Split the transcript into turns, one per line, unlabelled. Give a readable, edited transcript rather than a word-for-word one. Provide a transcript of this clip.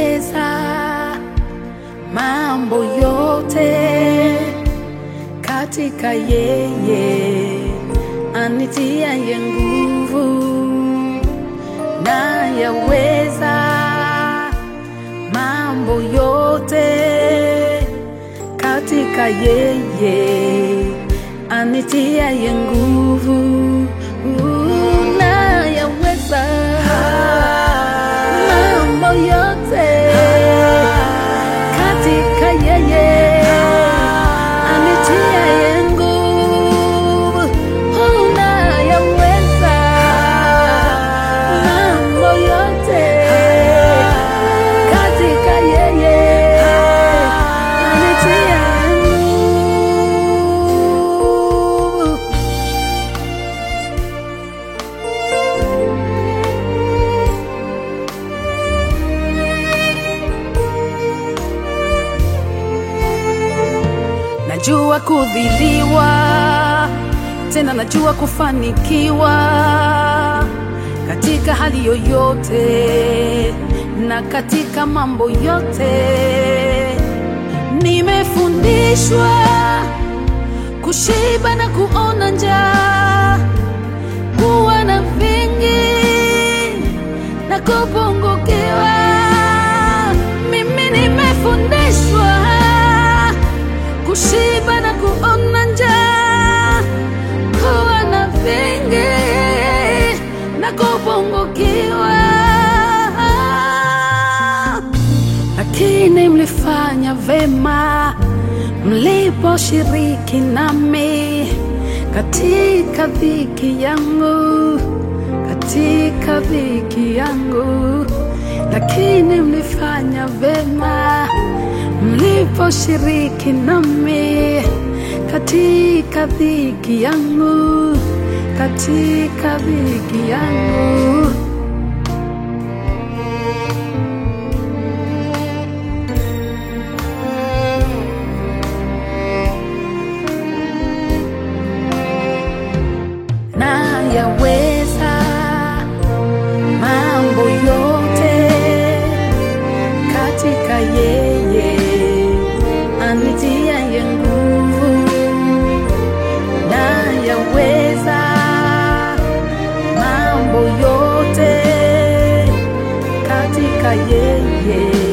nayaweza mambo yote katika yeye anitiaye nguvu. Nayaweza mambo yote katika yeye anitiaye nguvu. Nayaweza mambo yote katika yeye anitiaye nguvu. Nayaweza mambo yote katika yeye anitiaye nguvu. Najua kudhiliwa, tena najua kufanikiwa katika hali yoyote na katika mambo yote. Nimefundishwa kushiba na kuona njaa, kuwa na vingi na kupungukiwa. Mimi nimefundishwa kushiba na kuona njaa, kuwa na vingi na kupungukiwa. Lakini mlifanya vema mliposhiriki nami katika dhiki yangu, katika dhiki yangu. Lakini mlifanya vema mliposhiriki nami katika dhiki yangu, katika dhiki yangu. Nayaweza mambo yote katika yeye anitiaye nguvu. Nayaweza mambo yote katika yeye